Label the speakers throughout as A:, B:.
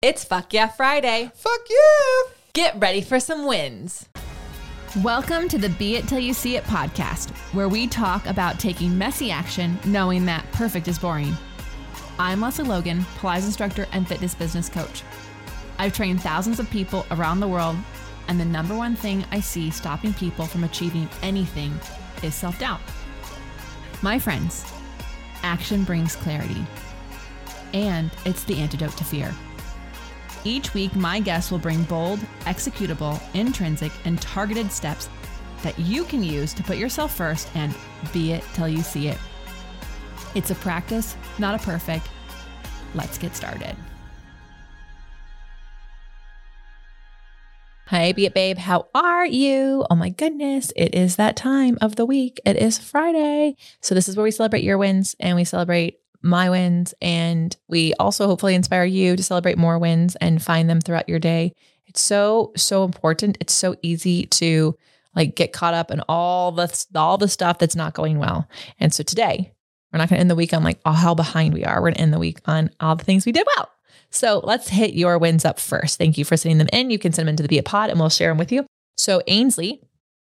A: It's Fuck Yeah Friday.
B: Fuck yeah!
A: Get ready for some wins.
C: Welcome to the Be It Till You See It podcast, where we talk about taking messy action, knowing that perfect is boring. I'm Leslie Logan, Pilates instructor and fitness business coach. I've trained thousands of people around the world, and the number one thing I see stopping people from achieving anything is self-doubt. My friends, action brings clarity, and it's the antidote to fear. Each week, my guests will bring bold, executable, intrinsic, and targeted steps that you can use to put yourself first and be it till you see it. It's a practice, not a perfect. Let's get started.
A: Hi, Be It Babe. How are you? Oh my goodness. It is that time of the week. It is Friday. So this is where we celebrate your wins and we celebrate my wins. And we also hopefully inspire you to celebrate more wins and find them throughout your day. It's so important. It's so easy to get caught up in all the stuff that's not going well. And so today we're not going to end the week on how behind we are. We're going to end the week on all the things we did well. So let's hit your wins up first. Thank you for sending them in. You can send them into the Be It Pod and we'll share them with you. So Ainsley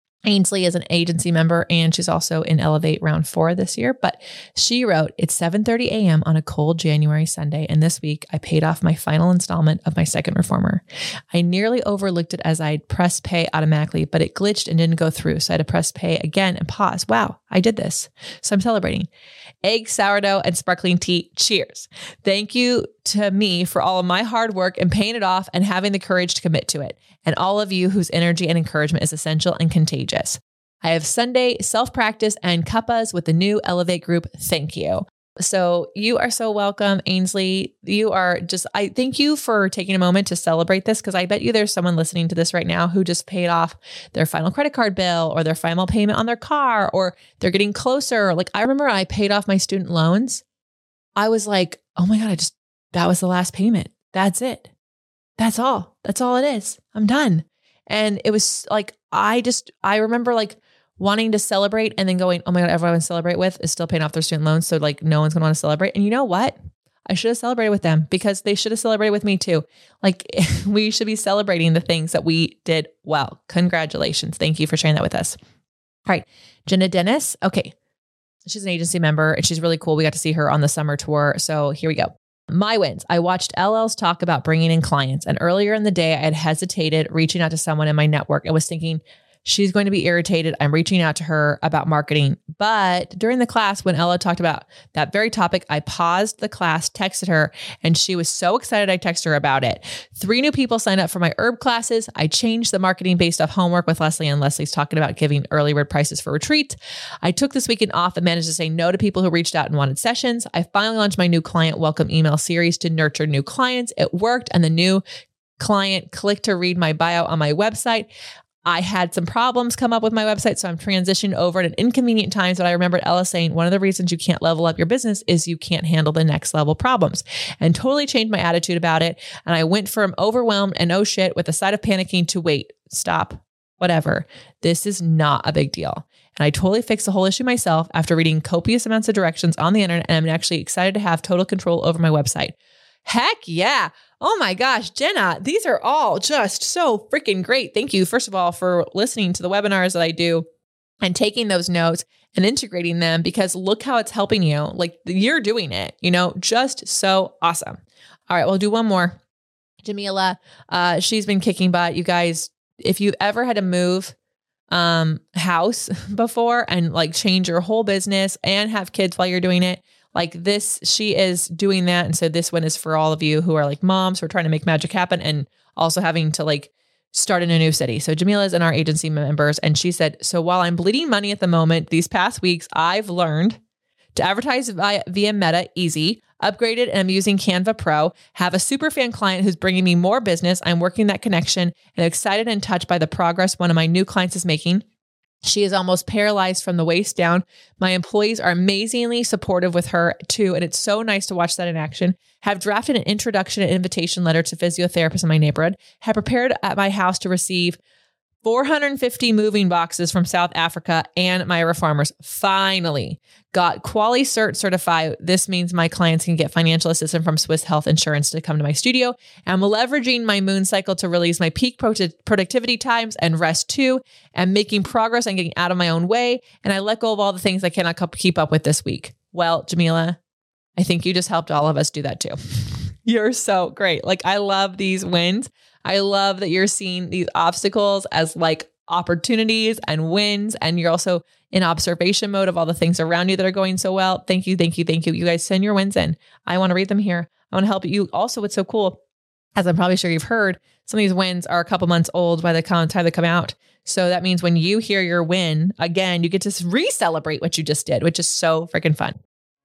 A: is an agency member and she's also in Elevate round 4 this year, but she wrote, it's 7:30 a.m. on a cold January Sunday. And this week I paid off my final installment of my second reformer. I nearly overlooked it as I'd pressed pay automatically, but it glitched and didn't go through. So I had to press pay again and pause. Wow, I did this. So I'm celebrating. Egg, sourdough, and sparkling tea. Cheers. Thank you to me for all of my hard work and paying it off and having the courage to commit to it. And all of you whose energy and encouragement is essential and contagious. I have Sunday self-practice and cuppas with the new Elevate group. Thank you. So you are so welcome, Ainsley. I thank you for taking a moment to celebrate this because I bet you there's someone listening to this right now who just paid off their final credit card bill or their final payment on their car, or they're getting closer. I remember I paid off my student loans. I was like, oh my God, that was the last payment. That's it. That's all. That's all it is. I'm done. And it was I remember wanting to celebrate and then going, oh my God, everyone I want to celebrate with is still paying off their student loans. So no one's going to want to celebrate. And you know what? I should have celebrated with them because they should have celebrated with me too. We should be celebrating the things that we did well. Congratulations. Thank you for sharing that with us. All right. Jenna Dennis. Okay. She's an agency member and she's really cool. We got to see her on the summer tour. So here we go. My wins. I watched LL's talk about bringing in clients. And earlier in the day, I had hesitated reaching out to someone in my network and was thinking, she's going to be irritated. I'm reaching out to her about marketing. But during the class, when Ella talked about that very topic, I paused the class, texted her, and she was so excited I texted her about it. 3 new people signed up for my herb classes. I changed the marketing based off homework with Leslie, and Leslie's talking about giving early bird prices for retreats. I took this weekend off and managed to say no to people who reached out and wanted sessions. I finally launched my new client welcome email series to nurture new clients. It worked, and the new client clicked to read my bio on my website. I had some problems come up with my website, so I'm transitioning over at an inconvenient times. But I remembered Ella saying one of the reasons you can't level up your business is you can't handle the next level problems, and totally changed my attitude about it. And I went from overwhelmed and oh shit with a side of panicking to wait, stop, whatever. This is not a big deal. And I totally fixed the whole issue myself after reading copious amounts of directions on the internet. And I'm actually excited to have total control over my website. Heck yeah. Oh my gosh, Jenna, these are all just so freaking great. Thank you, first of all, for listening to the webinars that I do and taking those notes and integrating them, because look how it's helping you. You're doing it, just so awesome. All right, we'll do one more. Jamila, she's been kicking butt. You guys, if you've ever had to move house before and change your whole business and have kids while you're doing it, she is doing that. And so this one is for all of you who are moms who are trying to make magic happen and also having to start in a new city. So Jamila is in our agency members. And she said, so while I'm bleeding money at the moment, these past weeks, I've learned to advertise via Meta easy, upgraded, and I'm using Canva Pro, have a super fan client who's bringing me more business. I'm working that connection and excited and touched by the progress one of my new clients is making. She is almost paralyzed from the waist down. My employees are amazingly supportive with her too. And it's so nice to watch that in action. Have drafted an introduction and invitation letter to physiotherapists in my neighborhood. Have prepared at my house to receive 450 moving boxes from South Africa and Myra Farmers finally got Quali Cert certified. This means my clients can get financial assistance from Swiss Health Insurance to come to my studio. I'm leveraging my moon cycle to release my peak productivity times and rest too, and making progress and getting out of my own way. And I let go of all the things I cannot keep up with this week. Well, Jamila, I think you just helped all of us do that too. You're so great. Like, I love these wins. I love that you're seeing these obstacles as like opportunities and wins. And you're also in observation mode of all the things around you that are going so well. Thank you. Thank you. Thank you. You guys send your wins in. I want to read them here. I want to help you. Also, what's so cool, as I'm probably sure you've heard, some of these wins are a couple months old by the time they come out. So that means when you hear your win, again, you get to re-celebrate what you just did, which is so freaking fun.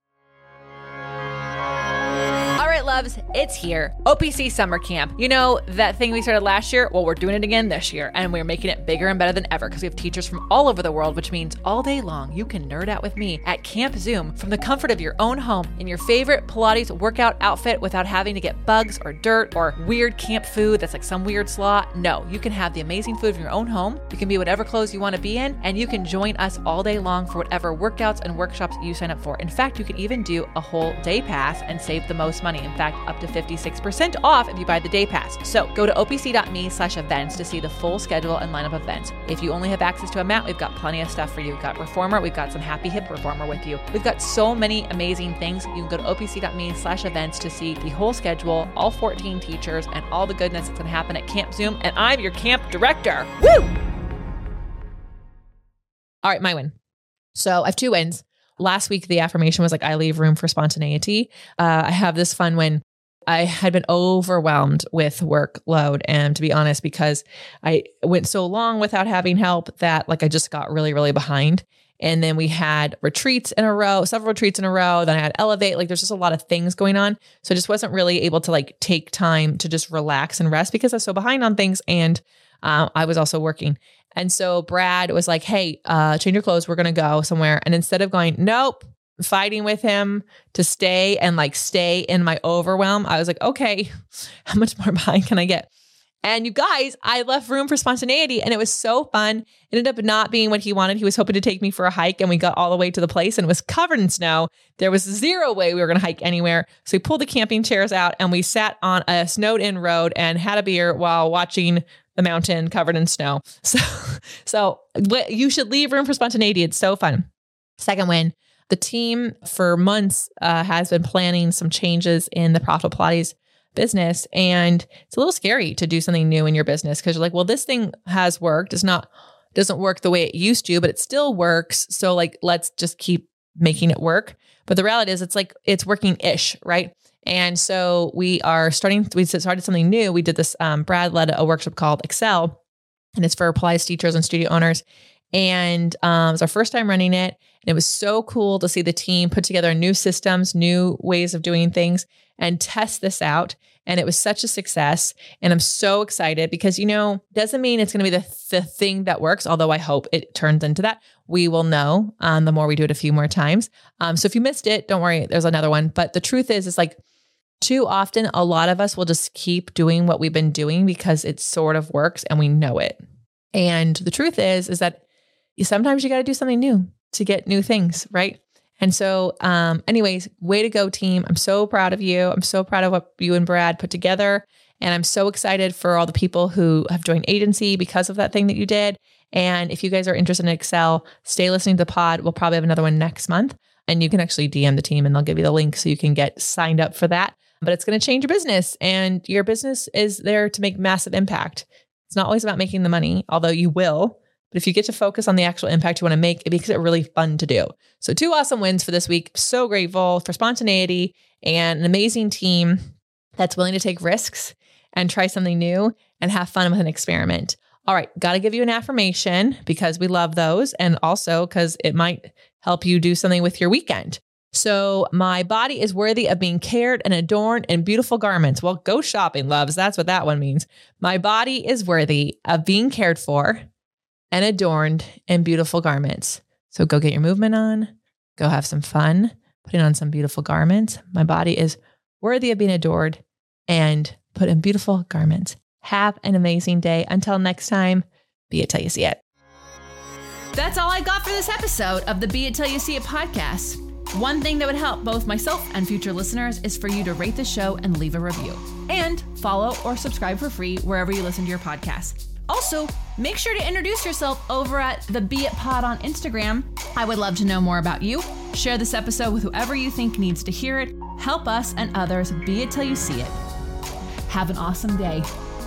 A: Loves, it's here. OPC Summer Camp. You know, that thing we started last year? Well, we're doing it again this year, and we're making it bigger and better than ever because we have teachers from all over the world, which means all day long, you can nerd out with me at Camp Zoom from the comfort of your own home in your favorite Pilates workout outfit without having to get bugs or dirt or weird camp food that's like some weird slaw. No, you can have the amazing food from your own home. You can be whatever clothes you want to be in, and you can join us all day long for whatever workouts and workshops you sign up for. In fact, you can even do a whole day pass and save the most money. In fact, up to 56% off if you buy the day pass. So go to opc.me/events to see the full schedule and lineup of events. If you only have access to a mat, we've got plenty of stuff for you. We've got Reformer. We've got some Happy Hip Reformer with you. We've got so many amazing things. You can go to opc.me/events to see the whole schedule, all 14 teachers, and all the goodness that's going to happen at Camp Zoom. And I'm your camp director. Woo! All right, my win. So I have 2 wins. Last week, the affirmation was like, I leave room for spontaneity. I have this fun win. I had been overwhelmed with workload. And to be honest, because I went so long without having help that like I just got really, really behind. And then we had retreats in a row, several retreats in a row. Then I had Elevate. Like there's just a lot of things going on. So I just wasn't really able to like take time to just relax and rest because I was so behind on things. And I was also working. And so Brad was like, hey, change your clothes. We're going to go somewhere. And instead of going, nope, fighting with him to stay in my overwhelm, I was like, okay, how much more behind can I get? And you guys, I left room for spontaneity and it was so fun. It ended up not being what he wanted. He was hoping to take me for a hike and we got all the way to the place and it was covered in snow. There was zero way we were going to hike anywhere. So we pulled the camping chairs out and we sat on a snowed in road and had a beer while watching the mountain covered in snow. So you should leave room for spontaneity. It's so fun. Second win. The team for months has been planning some changes in the Profitable Pilates business. And it's a little scary to do something new in your business because you're like, well, this thing has worked. Doesn't work the way it used to, but it still works. So like, let's just keep making it work. But the reality is it's working-ish, right? And so we started something new. We did this, Brad led a workshop called Excel, and it's for Pilates teachers and studio owners. And it was our first time running it. And it was so cool to see the team put together new systems, new ways of doing things and test this out. And it was such a success. And I'm so excited because, doesn't mean it's going to be the thing that works. Although I hope it turns into that. We will know the more we do it a few more times. So if you missed it, don't worry, there's another one. But the truth is like too often, a lot of us will just keep doing what we've been doing because it sort of works and we know it. And the truth is that sometimes you got to do something new to get new things, right? And so anyways, way to go, team. I'm so proud of you. I'm so proud of what you and Brad put together. And I'm so excited for all the people who have joined agency because of that thing that you did. And if you guys are interested in Excel, stay listening to the pod. We'll probably have another one next month. And you can actually DM the team and they'll give you the link so you can get signed up for that. But it's going to change your business. And your business is there to make massive impact. It's not always about making the money, although you will. But if you get to focus on the actual impact you want to make, it makes it really fun to do. So 2 awesome wins for this week. So grateful for spontaneity and an amazing team that's willing to take risks and try something new and have fun with an experiment. All right. Got to give you an affirmation because we love those. And also because it might help you do something with your weekend. So my body is worthy of being cared and adorned in beautiful garments. Well, go shopping, loves. That's what that one means. My body is worthy of being cared for and adorned in beautiful garments. So go get your movement on, go have some fun, putting on some beautiful garments. My body is worthy of being adored and put in beautiful garments. Have an amazing day. Until next time, Be It Till You See It.
C: That's all I got for this episode of the Be It Till You See It podcast. One thing that would help both myself and future listeners is for you to rate the show and leave a review. And follow or subscribe for free wherever you listen to your podcast. Also, make sure to introduce yourself over at the Be It Pod on Instagram. I would love to know more about you. Share this episode with whoever you think needs to hear it. Help us and others be it till you see it. Have an awesome day.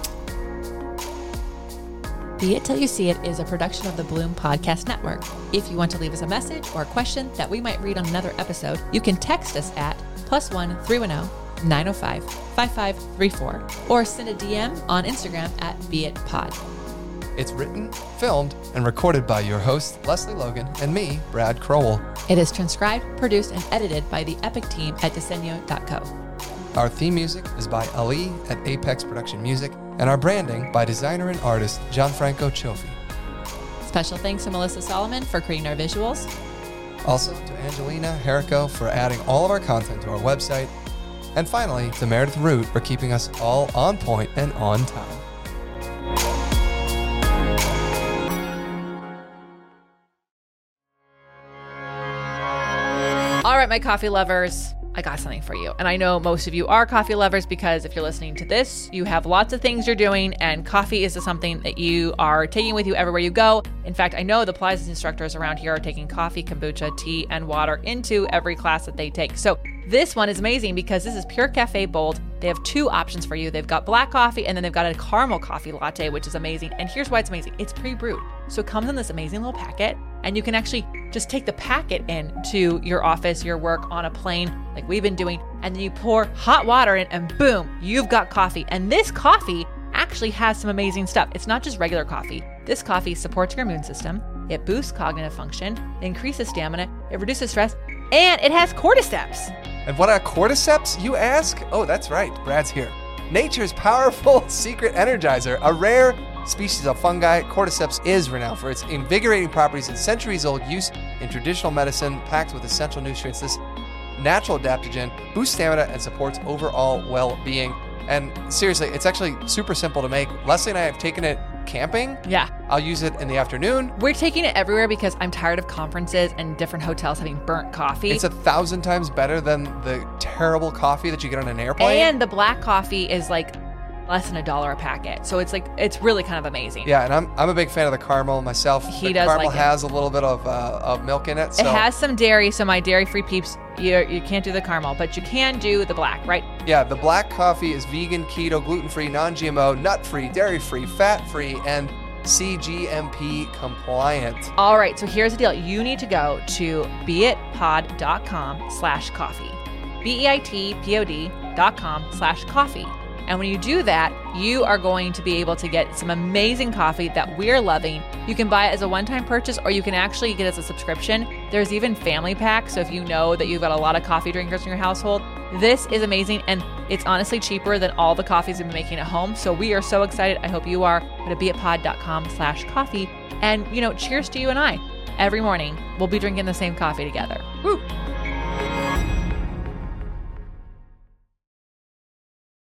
A: Be It Till You See It is a production of the Bloom Podcast Network. If you want to leave us a message or a question that we might read on another episode, you can text us at +1 310 905 5534 or send a DM on Instagram at BeItPod.
B: It's written, filmed, and recorded by your host, Leslie Logan, and me, Brad Crowell.
A: It is transcribed, produced, and edited by the Epic team at Diseño.co.
B: Our theme music is by Ali at Apex Production Music, and our branding by designer and artist Gianfranco Cioffi.
A: Special thanks to Melissa Solomon for creating our visuals.
B: Also to Angelina Herrico for adding all of our content to our website. And finally, to Meredith Root for keeping us all on point and on time.
A: All right, my coffee lovers, I got something for you. And I know most of you are coffee lovers because if you're listening to this, you have lots of things you're doing, and coffee is something that you are taking with you everywhere you go. In fact, I know the Pilates instructors around here are taking coffee, kombucha, tea, and water into every class that they take. So this one is amazing because this is Pure Cafe Bold. They have two options for you. They've got black coffee and then they've got a caramel coffee latte, which is amazing. And here's why it's amazing. It's pre-brewed. So it comes in this amazing little packet, and you can actually just take the packet in to your office, your work, on a plane like we've been doing, and then you pour hot water in and boom, you've got coffee. And this coffee actually has some amazing stuff. It's not just regular coffee. This coffee supports your immune system. It boosts cognitive function, it increases stamina, it reduces stress, and it has cordyceps.
B: And what are cordyceps, you ask? Oh, that's right, Brad's here. Nature's powerful secret energizer, a rare species of fungi. Cordyceps is renowned for its invigorating properties and centuries-old use in traditional medicine, packed with essential nutrients. This natural adaptogen boosts stamina and supports overall well-being. And seriously, it's actually super simple to make. Leslie and I have taken it camping.
A: Yeah.
B: I'll use it in the afternoon.
A: We're taking it everywhere because I'm tired of conferences and different hotels having burnt coffee.
B: It's 1,000 times better than the terrible coffee that you get on an airplane.
A: And the black coffee is like less than $1 a packet. So it's really kind of amazing.
B: Yeah, and I'm a big fan of the caramel myself.
A: He
B: the
A: does
B: caramel
A: like it.
B: has a little bit of milk in it. So.
A: It has some dairy, so my dairy-free peeps, you can't do the caramel, but you can do the black, right?
B: Yeah, the black coffee is vegan, keto, gluten-free, non-GMO, nut-free, dairy-free, fat-free, and CGMP compliant.
A: All right, so here's the deal. You need to go to beitpod.com/coffee. beitpod.com/coffee. And when you do that, you are going to be able to get some amazing coffee that we're loving. You can buy it as a one-time purchase, or you can actually get it as a subscription. There's even family packs. So if you know that you've got a lot of coffee drinkers in your household, this is amazing. And it's honestly cheaper than all the coffees we've been making at home. So we are so excited. I hope you are. Go to beitpod.com/coffee. And, cheers to you and I. Every morning, we'll be drinking the same coffee together. Woo!